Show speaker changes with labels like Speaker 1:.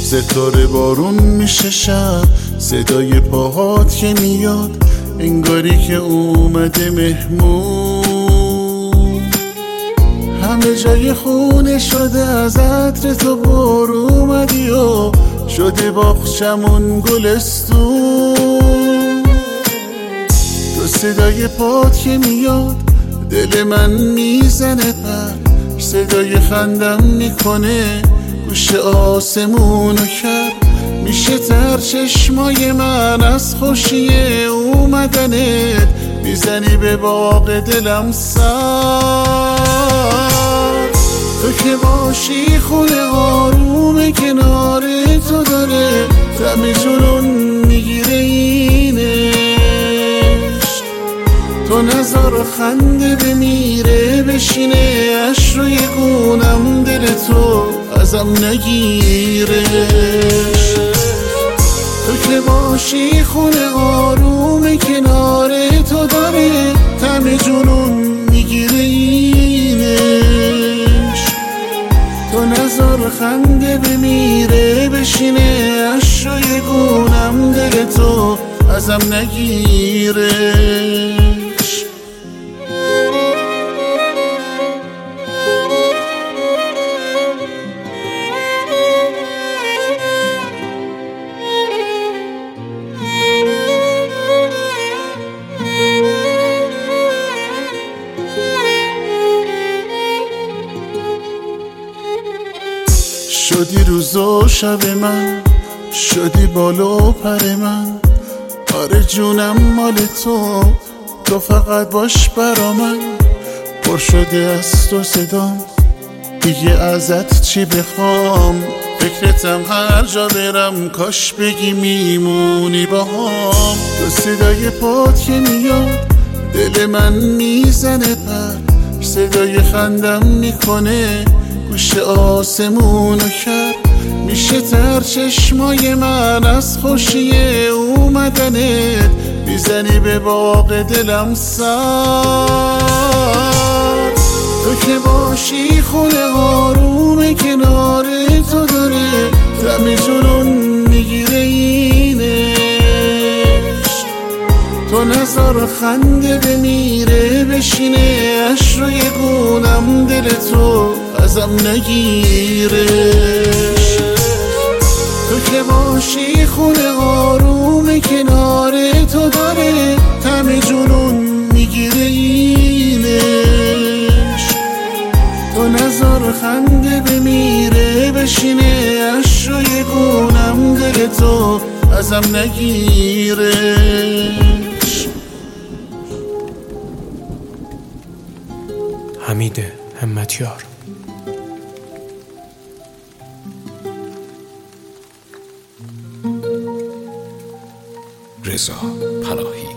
Speaker 1: ستاره بارون میشه شب، صدای پاهات که میاد انگاری که اومده مهمون. همه جای خونه شده از عطر تو بر اومدی و شده باغچمون گلستون. تو صدای پات که میاد دل من میزنه پر، صدای خندم میکنه گوش آسمونو کرد. میشه تر چشمای من از خوشی اومدنت، میزنی به باغ دلم سر. تو که باشی خونه آروم کنار تو داره دم جنون میگیره اینش. تو نظر خنده بمیره بشینه اش روی گونم، دل تو ازم نگیرش. تو که باشی خونه آروم کنار تو داره دم جنون میگیره اینش. تو نظر خنده بمیره بشینه اش روی گونم، دل تو ازم نگیرش. شدی روز و شب من، شدی بالا و پر من. آره جونم مال تو، تو فقط باش برا من. پر شده از تو صدام، دیگه ازت چی بخوام. فکرتم هر جا برم، کاش بگی میمونی باهام. تو صدای پات که میاد دل من میزنه پر، صدای خندم میکنه گوش آسمونو کرد. میشه تر چشمای من از خوشی اومدنت، میزنی به باغ دلم سر. تو که باشی خونه آروم کنار تو داره دم جنون میگیره اینش. تو نظر خنده بمیره بشینه اش روی گونم، دل تو ازم نگیرش. تو که باشی خونه آروم کنار تو داره دم جنون میگیره اینش. تو نظر خنده بمیره بشینه اش روی گونم، دل تو ازم نگیرش.
Speaker 2: حمید همتیار.
Speaker 3: رضا پناهی.